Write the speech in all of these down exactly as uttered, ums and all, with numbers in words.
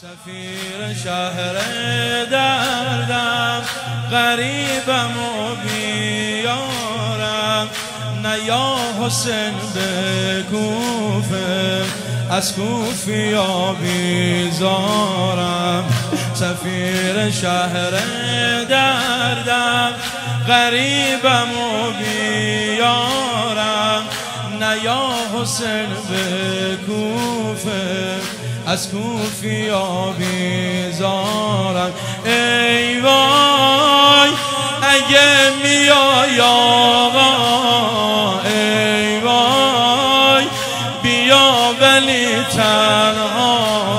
سفیر شهر دردم غریبم و بیارم، نه یا حسین به کوفه از کوفیا بیزارم. سفیر شهر دردم غریبم و بیارم، نه یا حسین به کوفه از کوفیا بیزارم. ای وای اگه میای آقا، ای وای بیا ولی تنها،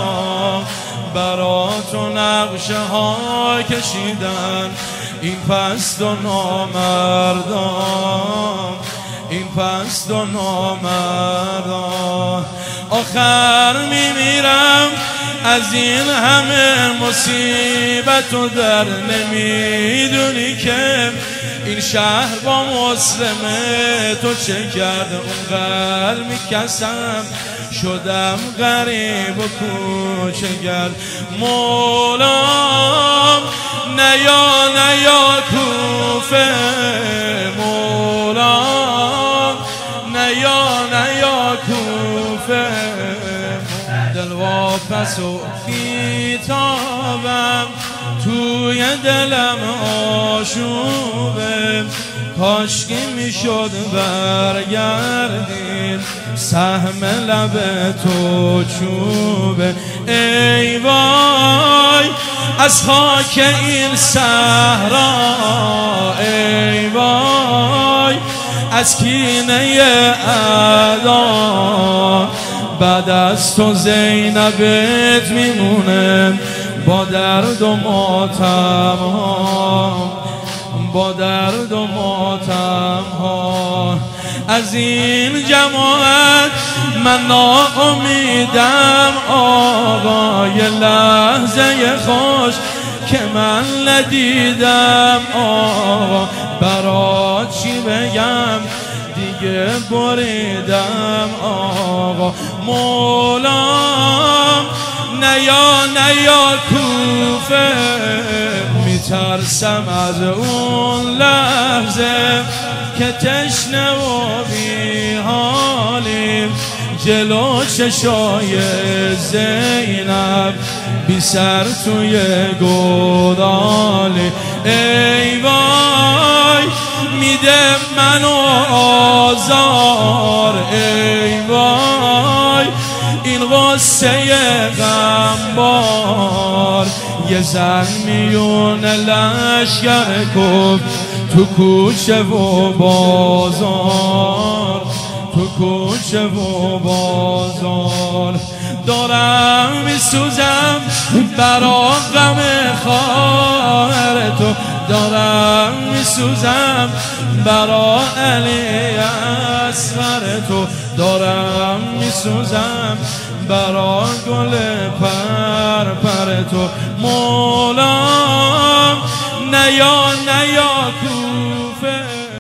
برا تو نقشه ها کشیدن این پست و نامردان، این پست و نامردان. آخر میمیرم از این همه مصیبت و در نمیدونی که این شهر با مسلم تو چه کرد. اونقدر میکسم شدم غریب و کوچه‌گر. مولام نیا نیا کوفه، مولام نیا نیا کوفه. دل واپس و کتابم توی دلم آشوبه، کاشکی میشد برگردیم سهم لب تو چوبه. ای وای از خاک این صحرا، ای وای از کینه اعدا، بعد از تو زینبت میمونه با درد و ماتم ها، با درد و ماتم ها. از این جماعت من ناامیدم آقا، یه لحظه خوش که من ندیدم آقا. برات چی بگم دیگه بریدم آقا. مولام نیا نیا کوفه، میترسم از اون لحظه که تشنه و بیحالیم جلو چشای زینب بی سر توی گودالی. ای وای میده منو آزار، ای وای این غصه غمبار. یه زن میونه لشگر کن تو کوچه و بازار، تو کوچه و بازار. دارم میسوزم برا غم خواهر تو، دارم میسوزم برا علی اصغر تو، دارم میسوزم برا گل پر پر تو. مولام نیا نیا